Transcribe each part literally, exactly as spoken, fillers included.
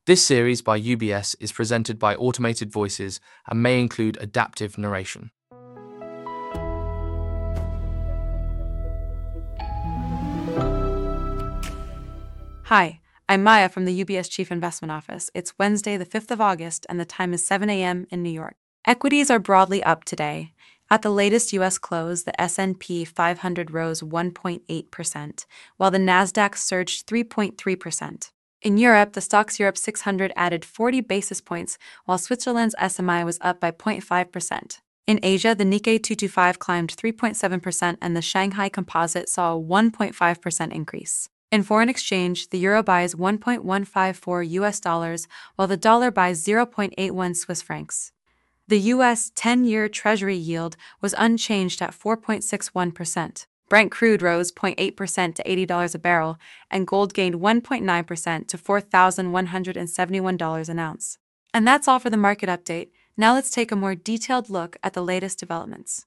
This series by U B S is presented by automated voices and may include adaptive narration. Hi, I'm Maya from the U B S Chief Investment Office. It's Wednesday, the fifth of August, and the time is seven a m in New York. Equities are broadly up today. At the latest U S close, the S and P five hundred rose one point eight percent, while the Nasdaq surged three point three percent. In Europe, the Stoxx Europe six hundred added forty basis points, while Switzerland's S M I was up by zero point five percent. In Asia, the Nikkei two twenty-five climbed three point seven percent and the Shanghai Composite saw a one point five percent increase. In foreign exchange, the euro buys one point one five four U S dollars, while the dollar buys zero point eight one Swiss francs. The U S ten-year Treasury yield was unchanged at four point six one percent. Brent crude rose zero point eight percent to eighty dollars a barrel, and gold gained one point nine percent to four thousand one hundred seventy-one dollars an ounce. And that's all for the market update. Now let's take a more detailed look at the latest developments.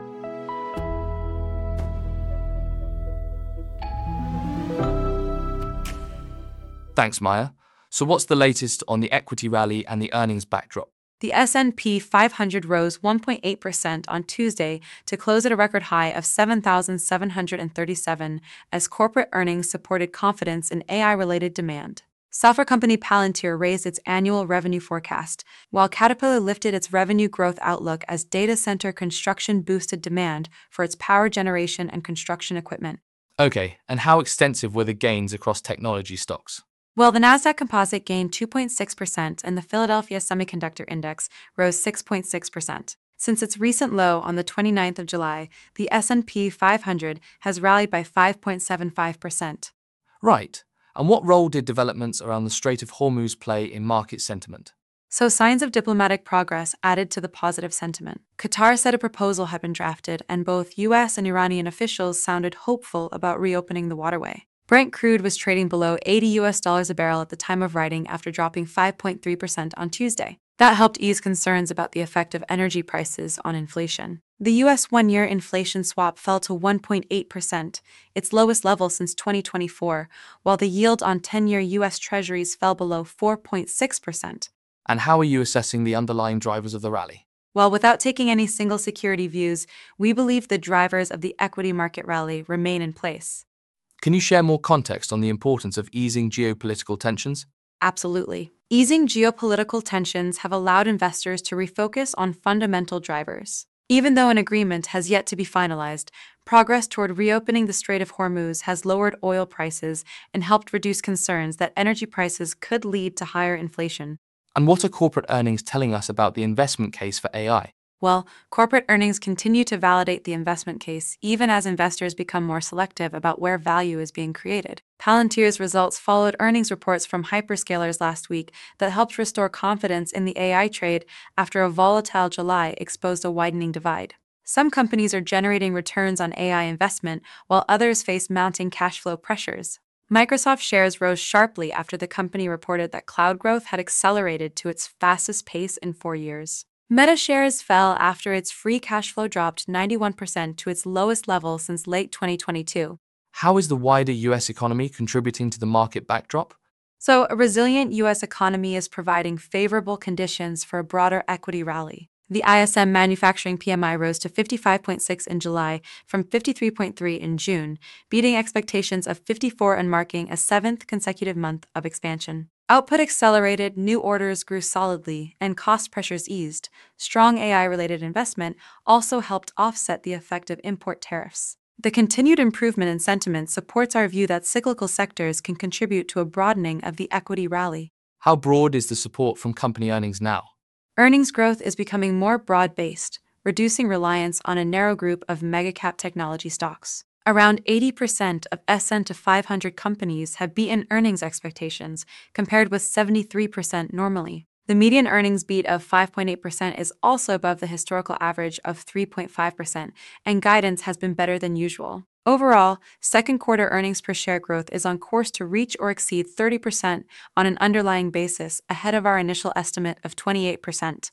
Thanks, Maya. So what's the latest on the equity rally and the earnings backdrop? The S and P five hundred rose one point eight percent on Tuesday to close at a record high of seven thousand seven hundred thirty-seven as corporate earnings supported confidence in A I-related demand. Software company Palantir raised its annual revenue forecast, while Caterpillar lifted its revenue growth outlook as data center construction boosted demand for its power generation and construction equipment. Okay, and how extensive were the gains across technology stocks? Well, the Nasdaq Composite gained two point six percent and the Philadelphia Semiconductor Index rose six point six percent. Since its recent low on the twenty-ninth of July, the S and P five hundred has rallied by five point seven five percent. Right. And what role did developments around the Strait of Hormuz play in market sentiment? So signs of diplomatic progress added to the positive sentiment. Qatar said a proposal had been drafted, and both U S and Iranian officials sounded hopeful about reopening the waterway. Brent crude was trading below eighty U S dollars a barrel at the time of writing after dropping five point three percent on Tuesday. That helped ease concerns about the effect of energy prices on inflation. The U S one-year inflation swap fell to one point eight percent, its lowest level since twenty twenty-four, while the yield on ten-year U S Treasuries fell below four point six percent. And how are you assessing the underlying drivers of the rally? Well, without taking any single security views, we believe the drivers of the equity market rally remain in place. Can you share more context on the importance of easing geopolitical tensions? Absolutely. Easing geopolitical tensions have allowed investors to refocus on fundamental drivers. Even though an agreement has yet to be finalized, progress toward reopening the Strait of Hormuz has lowered oil prices and helped reduce concerns that energy prices could lead to higher inflation. And what are corporate earnings telling us about the investment case for A I? Well, corporate earnings continue to validate the investment case, even as investors become more selective about where value is being created. Palantir's results followed earnings reports from hyperscalers last week that helped restore confidence in the A I trade after a volatile July exposed a widening divide. Some companies are generating returns on A I investment, while others face mounting cash flow pressures. Microsoft shares rose sharply after the company reported that cloud growth had accelerated to its fastest pace in four years. Meta shares fell after its free cash flow dropped ninety-one percent to its lowest level since late twenty twenty-two. How is the wider U S economy contributing to the market backdrop? So, a resilient U S economy is providing favorable conditions for a broader equity rally. The I S M manufacturing P M I rose to fifty-five point six in July from fifty-three point three in June, beating expectations of fifty-four and marking a seventh consecutive month of expansion. Output accelerated, new orders grew solidly, and cost pressures eased. Strong A I-related investment also helped offset the effect of import tariffs. The continued improvement in sentiment supports our view that cyclical sectors can contribute to a broadening of the equity rally. How broad is the support from company earnings now? Earnings growth is becoming more broad-based, reducing reliance on a narrow group of mega-cap technology stocks. Around eighty percent of S and P five hundred companies have beaten earnings expectations, compared with seventy-three percent normally. The median earnings beat of five point eight percent is also above the historical average of three point five percent, and guidance has been better than usual. Overall, second quarter earnings per share growth is on course to reach or exceed thirty percent on an underlying basis, ahead of our initial estimate of twenty-eight percent.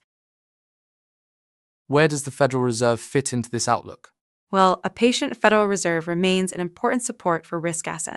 Where does the Federal Reserve fit into this outlook? Well, a patient Federal Reserve remains an important support for risk assets.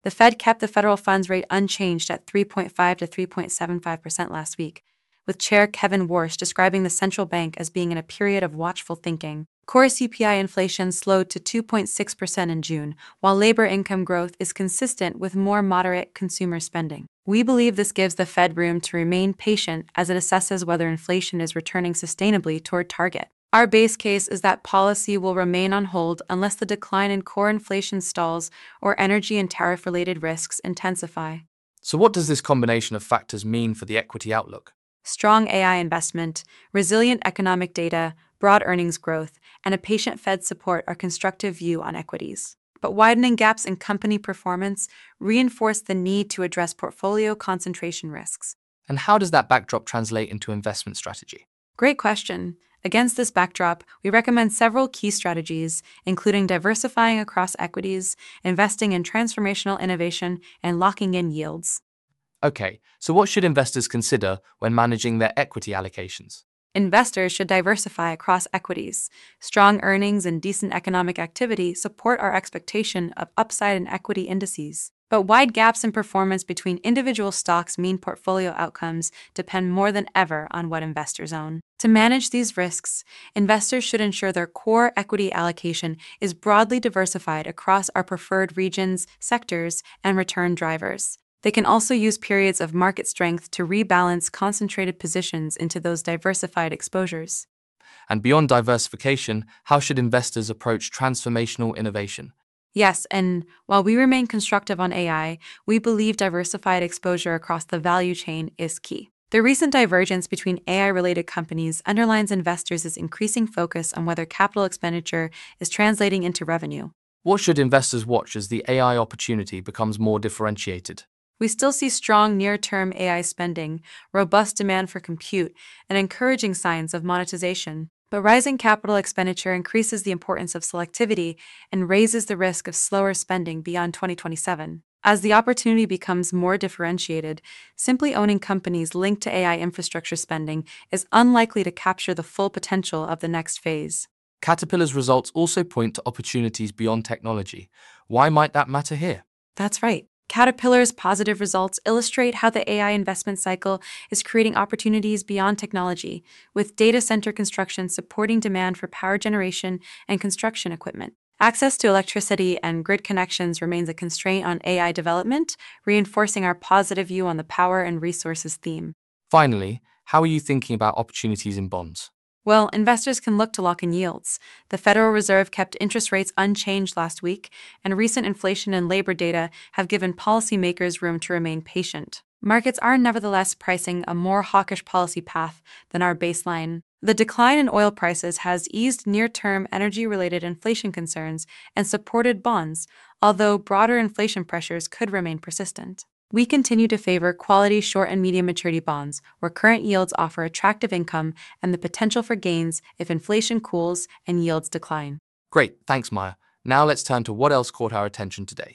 The Fed kept the federal funds rate unchanged at three point five to three point seven five percent last week, with Chair Kevin Warsh describing the central bank as being in a period of watchful thinking. Core C P I inflation slowed to two point six percent in June, while labor income growth is consistent with more moderate consumer spending. We believe this gives the Fed room to remain patient as it assesses whether inflation is returning sustainably toward target. Our base case is that policy will remain on hold unless the decline in core inflation stalls or energy and tariff-related risks intensify. So what does this combination of factors mean for the equity outlook? Strong A I investment, resilient economic data, broad earnings growth, and a patient Fed support are constructive view on equities. But widening gaps in company performance reinforce the need to address portfolio concentration risks. And how does that backdrop translate into investment strategy? Great question. Against this backdrop, we recommend several key strategies, including diversifying across equities, investing in transformational innovation, and locking in yields. Okay, so what should investors consider when managing their equity allocations? Investors should diversify across equities. Strong earnings and decent economic activity support our expectation of upside in equity indices. But wide gaps in performance between individual stocks mean portfolio outcomes depend more than ever on what investors own. To manage these risks, investors should ensure their core equity allocation is broadly diversified across our preferred regions, sectors, and return drivers. They can also use periods of market strength to rebalance concentrated positions into those diversified exposures. And beyond diversification, how should investors approach transformational innovation? Yes, and while we remain constructive on A I, we believe diversified exposure across the value chain is key. The recent divergence between A I-related companies underlines investors' increasing focus on whether capital expenditure is translating into revenue. What should investors watch as the A I opportunity becomes more differentiated? We still see strong near-term A I spending, robust demand for compute, and encouraging signs of monetization. But rising capital expenditure increases the importance of selectivity and raises the risk of slower spending beyond twenty twenty-seven. As the opportunity becomes more differentiated, simply owning companies linked to A I infrastructure spending is unlikely to capture the full potential of the next phase. Caterpillar's results also point to opportunities beyond technology. Why might that matter here? That's right. Caterpillar's positive results illustrate how the A I investment cycle is creating opportunities beyond technology, with data center construction supporting demand for power generation and construction equipment. Access to electricity and grid connections remains a constraint on A I development, reinforcing our positive view on the power and resources theme. Finally, how are you thinking about opportunities in bonds? Well, investors can look to lock in yields. The Federal Reserve kept interest rates unchanged last week, and recent inflation and labor data have given policymakers room to remain patient. Markets are nevertheless pricing a more hawkish policy path than our baseline. The decline in oil prices has eased near-term energy-related inflation concerns and supported bonds, although broader inflation pressures could remain persistent. We continue to favor quality short and medium maturity bonds, where current yields offer attractive income and the potential for gains if inflation cools and yields decline. Great, thanks Maya. Now let's turn to what else caught our attention today.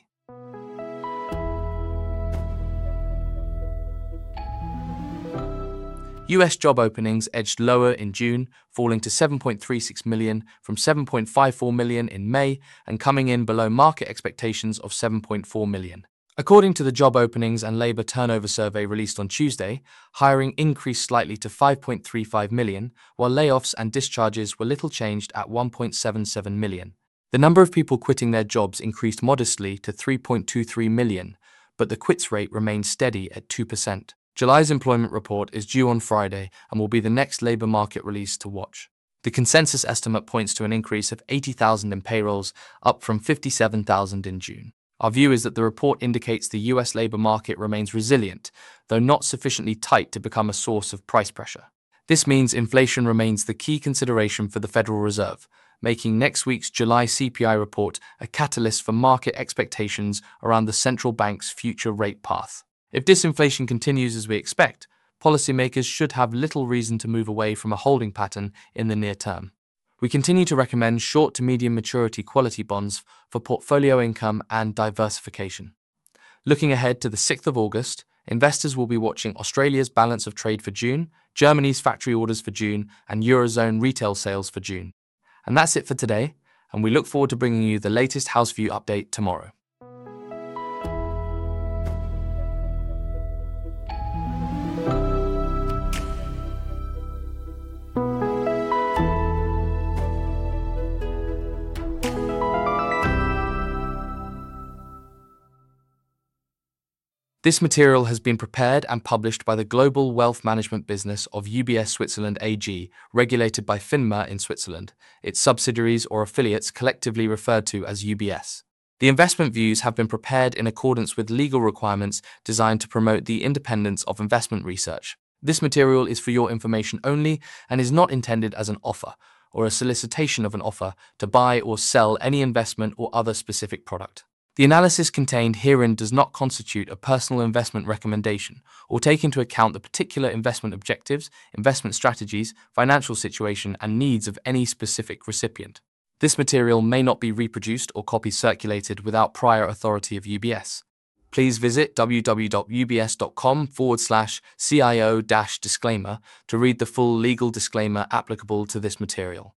U S job openings edged lower in June, falling to seven point three six million from seven point five four million in May and coming in below market expectations of seven point four million. According to the Job Openings and Labor Turnover Survey released on Tuesday, hiring increased slightly to five point three five million, while layoffs and discharges were little changed at one point seven seven million. The number of people quitting their jobs increased modestly to three point two three million, but the quits rate remained steady at two percent. July's employment report is due on Friday and will be the next labor market release to watch. The consensus estimate points to an increase of eighty thousand in payrolls, up from fifty-seven thousand in June. Our view is that the report indicates the U S labor market remains resilient, though not sufficiently tight to become a source of price pressure. This means inflation remains the key consideration for the Federal Reserve, making next week's July C P I report a catalyst for market expectations around the central bank's future rate path. If disinflation continues as we expect, policymakers should have little reason to move away from a holding pattern in the near term. We continue to recommend short to medium maturity quality bonds for portfolio income and diversification. Looking ahead to the sixth of August, investors will be watching Australia's balance of trade for June, Germany's factory orders for June, and Eurozone retail sales for June. And that's it for today, and we look forward to bringing you the latest House View update tomorrow. This material has been prepared and published by the global wealth management business of U B S Switzerland A G, regulated by FINMA in Switzerland, its subsidiaries or affiliates collectively referred to as U B S. The investment views have been prepared in accordance with legal requirements designed to promote the independence of investment research. This material is for your information only and is not intended as an offer or a solicitation of an offer to buy or sell any investment or other specific product. The analysis contained herein does not constitute a personal investment recommendation or take into account the particular investment objectives, investment strategies, financial situation, and needs of any specific recipient. This material may not be reproduced or copies circulated without prior authority of U B S. Please visit www.ubs.com forward slash CIO dash disclaimer to read the full legal disclaimer applicable to this material.